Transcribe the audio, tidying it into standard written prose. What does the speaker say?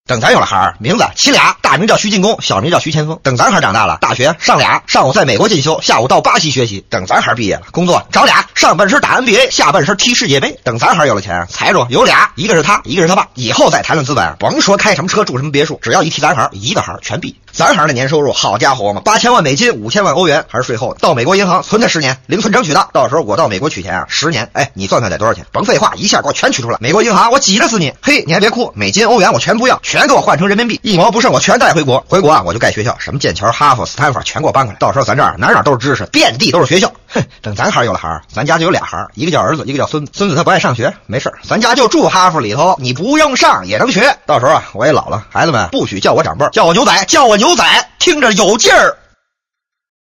等咱有了孩儿，名字起俩，大名叫徐进攻，小名叫徐前锋。等咱孩儿长大了，大学上俩，上午在美国进修，下午到巴西学习。等咱孩儿毕业了，工作找俩，上半身打 NBA， 下半身踢世界杯。等咱孩儿有了钱，财主有俩，一个是他，一个是他爸。以后再谈论资本，甭说开什么车住什么别墅，只要一提咱孩儿，一个孩儿全毕。咱孩儿的年收入，好家伙嘛，8000万美金，5000万欧元，还是税后的。到美国银行存他10年，零存整取的。到时候我到美国取钱啊，10年，哎，你算算得多少钱？甭废话，一下给我全取出来。美国银行我挤着死你！嘿，你还别哭，美金、欧元我全不要，全给我换成人民币，1毛不剩我全带回国。回国啊，我就盖学校，什么剑桥、哈佛、斯坦福全给我搬过来。到时候咱这儿哪哪都是知识，遍地都是学校。哼，等咱孩儿有了孩儿，咱家就有俩孩儿，一个叫儿子，一个叫孙子。孙子他不爱上学，没事，咱家就住哈佛里头，你不用上也能学。到时候啊，我也老了，孩子们不许叫我长辈，叫我牛仔，叫我牛仔，听着有劲儿。